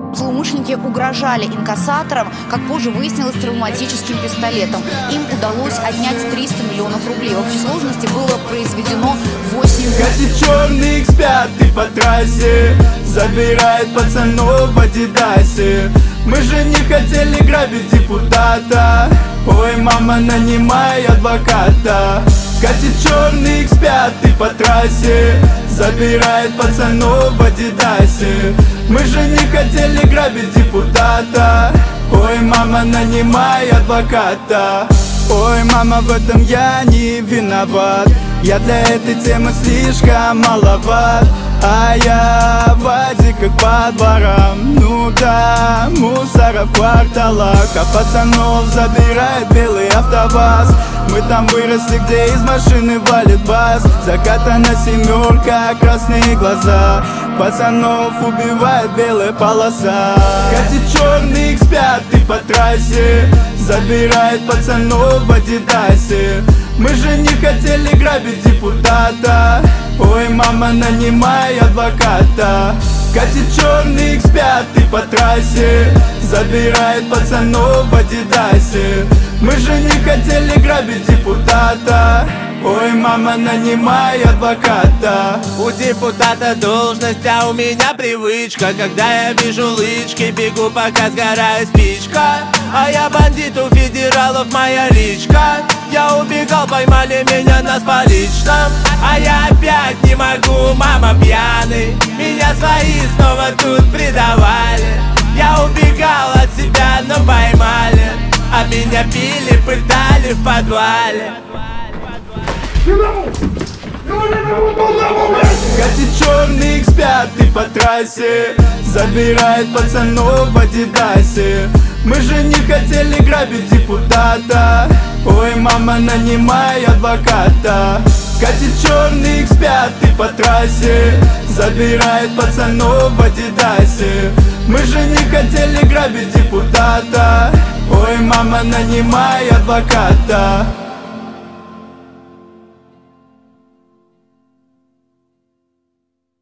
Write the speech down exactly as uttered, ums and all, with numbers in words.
Злоумышленники угрожали инкассаторам, как позже выяснилось, травматическим пистолетом. Им удалось отнять триста миллионов рублей. В общей сложности было произведено восемь... Катит черный икс пять по трассе, забирает пацанов в Адидасе. Мы же не хотели грабить депутата, ой, мама, нанимай адвоката. Катит черный икс пять по трассе, забирает пацанов в Адидасе. Мы же не хотели грабить депутата, ой, мама, нанимай адвоката. Ой, мама, в этом я не виноват, я для этой темы слишком маловат. А я в Адиках по дворам, ну да, мусора в кварталах, а пацанов забирает белый АвтоВАЗ. Мы там выросли, где из машины валит бас, закатана семерка, красные глаза, пацанов убивает белая полоса. Катит черный икс пять по трассе, забирает пацанов в Адидасе. Мы же не хотели грабить депутата, ой, мама, нанимай адвоката. Катит черный икс пять по трассе, забирает пацанов в Адидасе. Мы же не хотели грабить депутата, ой, мама, нанимай адвоката. У депутата должность, а у меня привычка. Когда я вижу лычки, бегу, пока сгорает спичка. А я бандит, у федералов моя личка. Я убегал, поймали меня на поличном. А я опять не могу, мама пьяный. Меня свои снова тут предавали. Я убегал от себя, но поймали. А меня пили, пытали в подвале. Катит черный икс пять по трассе, забирает пацанов в Адидасе. Мы же не хотели грабить депутата, ой, мама, нанимай адвоката. Катит черный икс пять по трассе, забирает пацанов в Адидасе. Мы же не хотели грабить депутата, ой, мама, нанимай адвоката.